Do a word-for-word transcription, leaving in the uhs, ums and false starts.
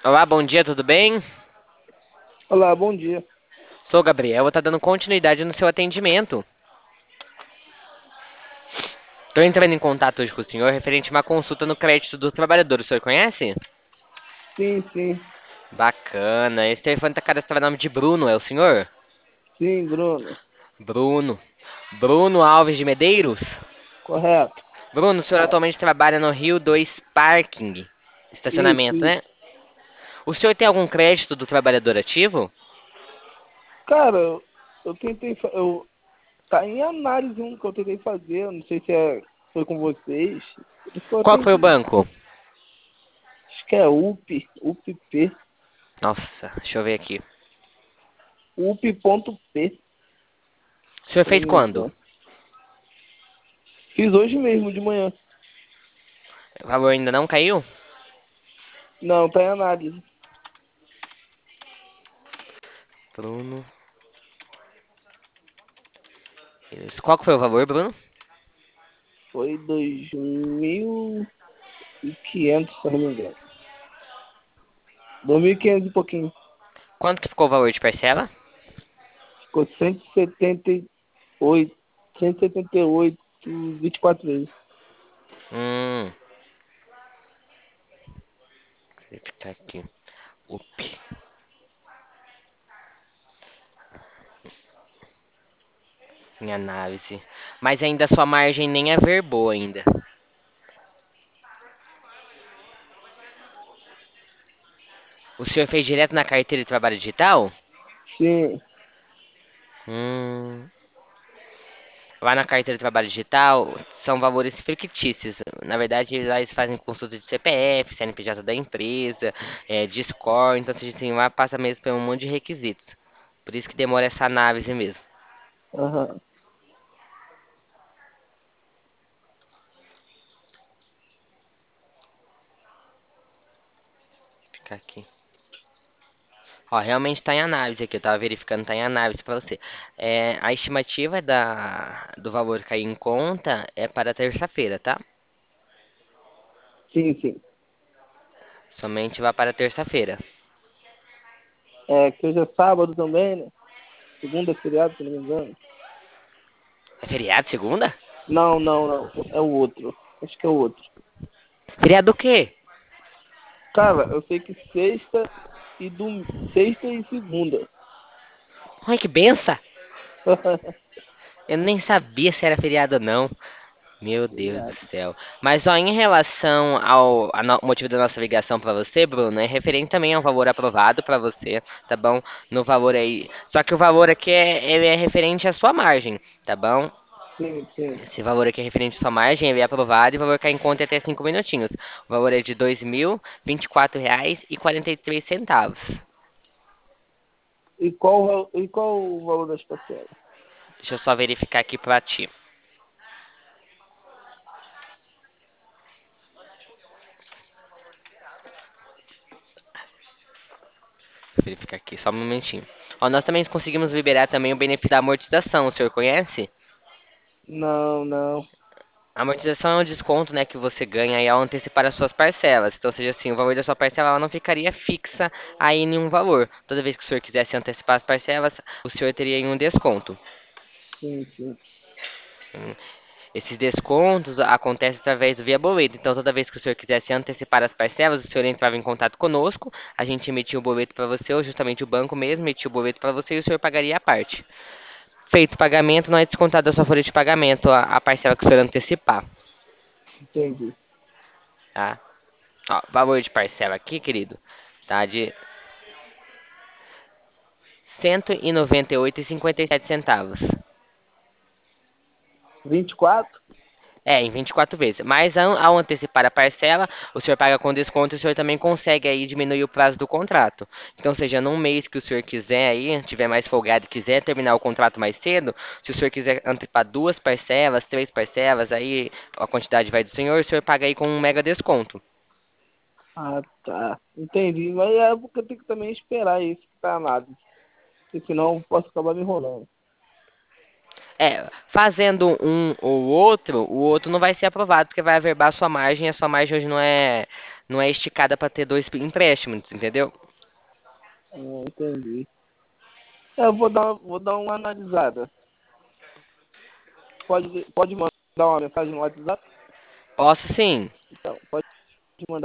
Olá, bom dia, tudo bem? Olá, bom dia. Sou o Gabriel, vou estar dando continuidade no seu atendimento. Estou entrando em contato hoje com o senhor referente a uma consulta no crédito do trabalhador. O senhor conhece? Sim, sim, Bacana. Esse telefone está cadastrado no nome de Bruno, é o senhor? sim, Bruno. Bruno. Bruno Alves de Medeiros? Correto. Bruno, o senhor atualmente trabalha no Rio dois Parking, Isso, estacionamento, né? isso. O senhor tem algum crédito do trabalhador ativo? Cara, eu, eu tentei. fa- Eu, tá em análise um que eu tentei fazer. Eu não sei se é, foi com vocês. Por isso que eu Qual que foi o atendi. banco? Acho que é U P, U P P. Nossa, deixa eu ver aqui. U P ponto P, se O senhor eu não fez me quando? engano. Fiz hoje mesmo, de manhã. O valor ainda não caiu? Não, tá em análise. Bruno. Isso. Qual que foi o valor, Bruno? Foi dois mil e quinhentos, se eu não me engano. Dois mil e quinhentos e pouquinho. Quanto que ficou o valor de parcela? Ficou cento e setenta e oito. cento e setenta e oito, vinte e quatro vezes. Hum, deixa eu ficar aqui. Up. Em análise. Mas ainda a sua margem nem averbou ainda. O senhor fez direto na carteira de trabalho digital? Sim. Hum. Lá na carteira de trabalho digital são valores fictícios. Na verdade, lá eles fazem consulta de C P F, C N P J da empresa, é, de score. Então, se a gente tem lá, passa mesmo por um monte de requisitos. Por isso que demora essa análise mesmo. Aham. Ficar aqui. Ó, realmente está em análise aqui, eu tava verificando, está em análise para você. É, a estimativa da, do valor cair em conta é para terça-feira, tá? Sim, sim. Somente vai para terça-feira. É, que hoje é sábado também, né? Segunda é feriado, se não me engano. É feriado segunda? Não, não, não. É o outro. Acho que é o outro. Feriado do quê? Cara, eu sei que sexta e dom... sexta e segunda. Ai, que benção! Eu nem sabia se era feriado ou não. Meu Deus do Feriado. céu. Mas ó, em relação ao a no- motivo da nossa ligação para você, Bruno, é referente também ao valor aprovado para você, tá bom? No valor aí. Só que o valor aqui é, ele é referente à sua margem, tá bom? Sim, sim. Esse valor aqui é referente à sua margem, ele é aprovado e o valor cai em conta em até cinco minutinhos. O valor é de dois mil vinte e quatro reais e quarenta e três centavos. E qual, e qual o valor das parcelas? Deixa eu só verificar aqui pra ti. Verificar aqui, só um momentinho. Ó, nós também conseguimos liberar também o benefício da amortização, o senhor conhece? Não, não. A amortização é um desconto, né, que você ganha aí ao antecipar as suas parcelas. Então, seja assim, o valor da sua parcela ela não ficaria fixa aí em um valor. Toda vez que o senhor quisesse antecipar as parcelas, o senhor teria aí um desconto. Sim, sim. Hum, Esses descontos acontecem através do via boleto. Então, toda vez que o senhor quisesse antecipar as parcelas, o senhor entrava em contato conosco, a gente emitia o boleto para você, ou justamente o banco mesmo emitia o boleto para você e o senhor pagaria a parte. Feito o pagamento, não é descontado da sua folha de pagamento a, a parcela que o senhor antecipar, Entendi. tá? Ó, valor de parcela aqui, querido, tá de cento e noventa e oito e cinquenta e sete centavos. Vinte e quatro. É, em vinte e quatro vezes. Mas ao, ao antecipar a parcela, o senhor paga com desconto e o senhor também consegue aí diminuir o prazo do contrato. Então, seja num mês que o senhor quiser aí, tiver mais folgado e quiser terminar o contrato mais cedo, se o senhor quiser antecipar duas parcelas, três parcelas, aí a quantidade vai do senhor, o senhor paga aí com um mega desconto. Ah, tá. Entendi. Mas é porque eu tenho que também esperar isso que tá nada. Porque senão eu posso acabar me enrolando. É, fazendo um ou outro, o outro não vai ser aprovado, porque vai averbar a sua margem, e a sua margem hoje não é, não é esticada para ter dois empréstimos, entendeu? Hum, entendi. É, eu vou dar, vou dar uma analisada. Pode, pode mandar uma mensagem no WhatsApp? Posso sim. Então, pode mandar.